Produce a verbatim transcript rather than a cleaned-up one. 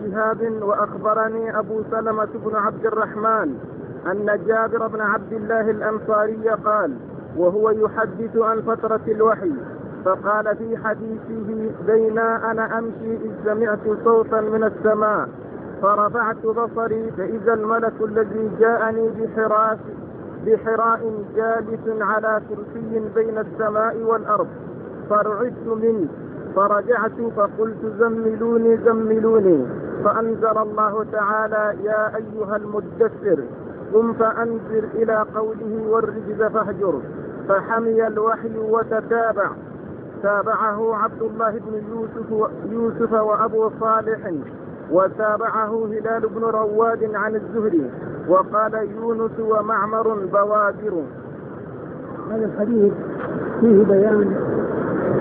شهاب وأخبرني أبو سلمة بن عبد الرحمن أن جابر بن عبد الله الأنصاري قال وهو يحدث عن فترة الوحي فقال في حديثه بينا أنا أمشي إذ سمعت صوتا من السماء فرفعت بصري فإذا الملك الذي جاءني بحراء بحراء جالس على كرسي بين السماء والأرض فرعدت منه فرجعت فقلت زملوني زملوني فأنزل الله تعالى يا أيها المدثر قم فأنذر إلى قوله والرجز فاهجر فحمي الوحي وتتابع تابعه عبد الله بن يوسف, يوسف وأبو صالح وتابعه هلال بن رواد عن الزهري وقال يونس ومعمر بوادر. هذا الحديث فيه بيان